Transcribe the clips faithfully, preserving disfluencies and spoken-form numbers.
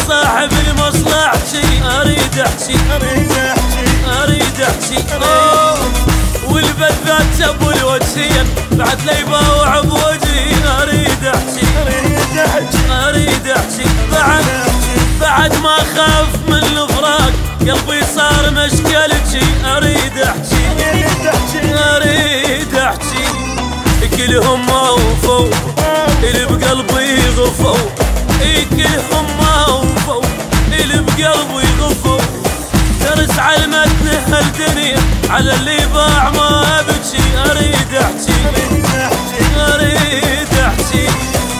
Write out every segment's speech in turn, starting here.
صاحب المصلحتي اريد احكي اريد احكي اريد احكي والبذات ابو الوجهين بعد لا يباوع بوجهي اريد احكي اريد احكي اريد احكي بعد بعد ما خاف من الفراق قلبي صار مشكلتي اريد احكي اريد احكي اريد احكي كلهم وفوا اللي بقلبي غفوا كلهم وفوا اللي بقلبي غفوا درس على المتن هالدنيا على اللي باع ما ابكي اريد احكي اريد احكي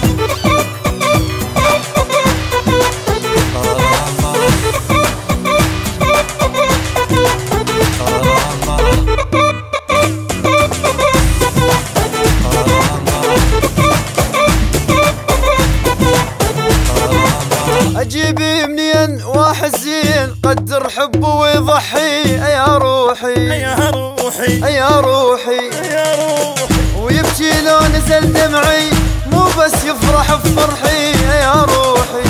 اجيب منين واحد زين قدر حبه ويضحي يا روحي يا روحي يا روحي يا روحي ويبكي لو نزل دمعي مو بس يفرح بفرحي يا روحي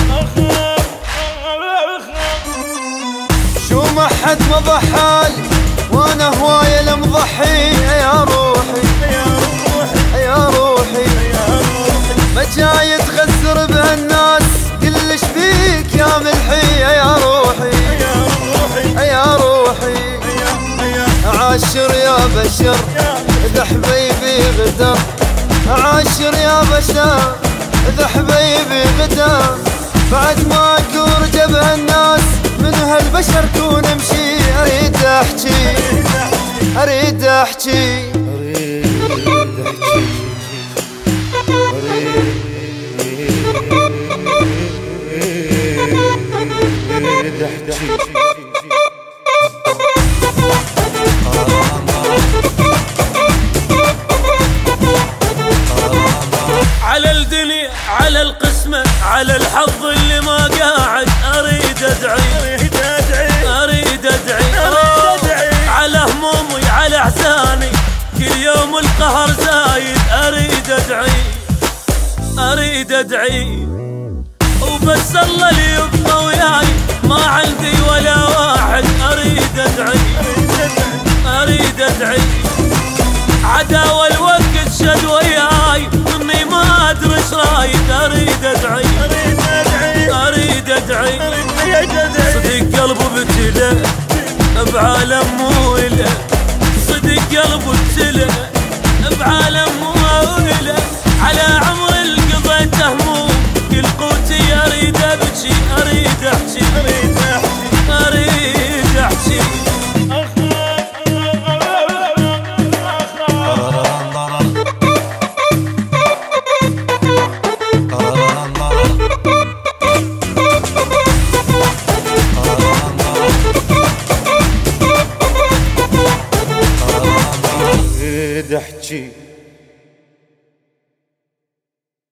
شو ما حد ما ضحالي وانا هوايه المضحي يا روحي يا روحي يا روحي يا روحي ما جاي تغزر بهالناس كلش بيك يا ملحي يا روحي يا روحي يا روحي عاشر يا بشر اذا حبيبي غدر عاشر يا بشر اذا حبيبي غدر بعد ما كور جبه الناس من هالبشر كون امشي اريد احكي اريد احكي اريد احكي على الدنيا على القسمة على الحظ اللي ما قاعد اريد ادعي اريد ادعي اريد ادعي اريد ادعي على همومي على احزاني كل يوم القهر زايد اريد ادعي اريد ادعي وبس الله اللي يبقى وياي ما عندي ولا واحد اريد ادعي اريد ادعي عداوة الوقت شد وياي مني ما ادري ايش رايد اريد ادعي اريد ادعي اريد ادعي اريد ادعي صدق قلبه ابتلى بعالم مو له صدق قلبه ابتلى بعالم مو